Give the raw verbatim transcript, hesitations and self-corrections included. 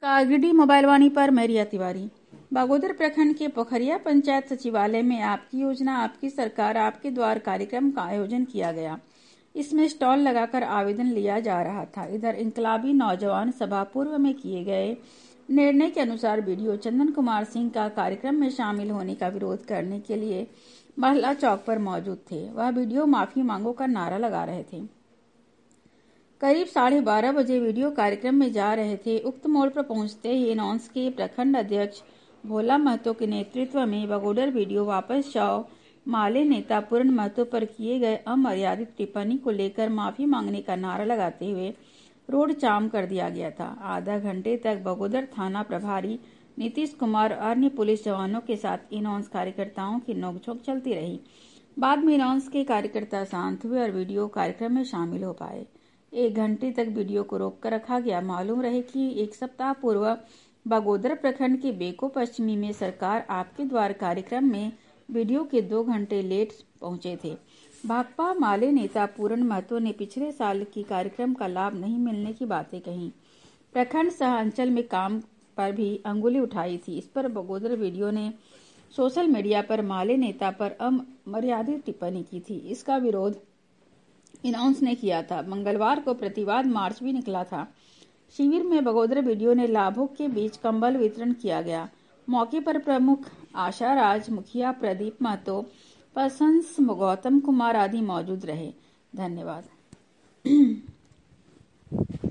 कारगिडी mobile वाणी पर मैरिया तिवारी। बागोदर प्रखंड के पोखरिया पंचायत सचिवालय में आपकी योजना आपकी सरकार आपके द्वार कार्यक्रम का आयोजन किया गया। इसमें स्टॉल लगाकर आवेदन लिया जा रहा था। इधर इंकलाबी नौजवान सभा पूर्व में किए गए निर्णय के अनुसार बीडीओ चंदन कुमार सिंह का कार्यक्रम में शामिल होने का विरोध करने के लिए महला चौक पर मौजूद थे। वह बीडीओ माफी मांगो का नारा लगा रहे थे। करीब साढ़े बारह बजे वीडियो कार्यक्रम में जा रहे थे। उक्त मोड़ पर पहुंचते ही इनॉन्स के प्रखंड अध्यक्ष भोला महतो के नेतृत्व में बगोदर वीडियो वापस जाओ माले नेता पूर्ण महतो पर किए गए अमर्यादित टिप्पणी को लेकर माफी मांगने का नारा लगाते हुए रोड जाम कर दिया गया था। आधा घंटे तक बगोदर थाना प्रभारी नीतीश कुमार और अन्य पुलिस जवानों के साथ इनॉन्स कार्यकर्ताओं की नोकझोंक चलती रही। बाद में इनॉन्स के कार्यकर्ता शांत हुए और वीडियो कार्यक्रम में शामिल हो पाए। एक घंटे तक वीडियो को रोक कर रखा गया। मालूम रहे कि एक सप्ताह पूर्व बगोदर प्रखंड के बेको पश्चिमी में सरकार आपके द्वार कार्यक्रम में वीडियो के दो घंटे लेट पहुंचे थे। भाकपा माले नेता पूर्ण महतो ने पिछले साल की कार्यक्रम का लाभ नहीं मिलने की बातें कही। प्रखंड सह अंचल में काम पर भी अंगुली उठाई थी। इस पर बगोदर वीडियो ने सोशल मीडिया पर माले नेता पर अमर्यादित टिप्पणी की थी। इसका विरोध इनॉन्स ने किया था। मंगलवार को प्रतिवाद मार्च भी निकला था। शिविर में बगोदर वीडियो ने लाभुक के बीच कंबल वितरण किया गया। मौके पर प्रमुख आशा राज, मुखिया प्रदीप महतो, प्रशंस गौतम कुमार आदि मौजूद रहे। धन्यवाद।